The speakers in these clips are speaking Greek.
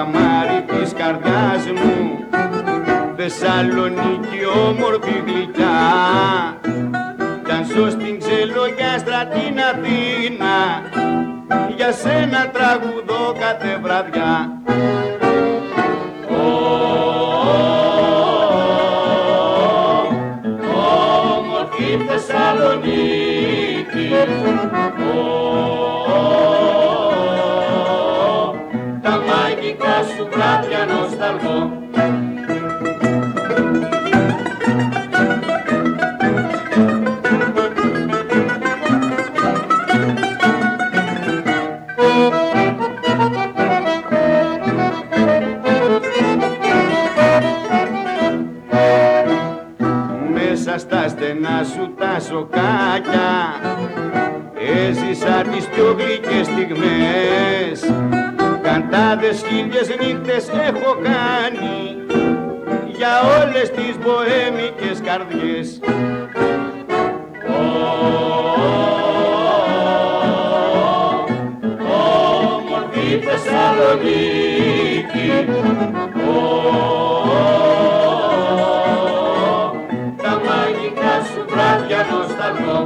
καμάρι της καρδιάς μου, Θεσσαλονίκη όμορφη γλυκιά, κι αν ζω στην Ξελογιάστρα την Αθήνα, για σένα τραγουδώ κάθε βραδιά. Όμορφη Θεσσαλονίκη, τα μαγικά σου βράδια νοσταλγώ. Μέσα στα στενά σου τα σοκάκια έζησα τις πιο γλυκές στιγμές, καντάδες χίλιες νύχτες έχω κάνει για όλες τις μποέμικες καρδιές. Όμορφη Θεσσαλονίκη, τα μαγικά σου βράδια νοσταλγώ.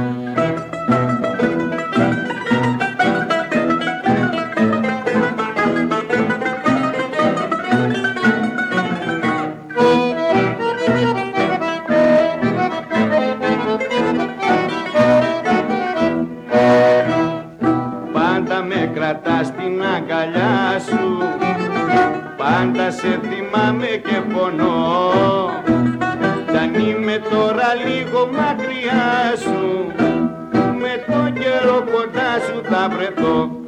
Πάντα με κρατάς στην αγκαλιά σου, πάντα σε θυμάμαι και πονώ, κι αν είμαι τώρα λίγο μακριά σου, με τον καιρό κοντά σου θα βρεθώ.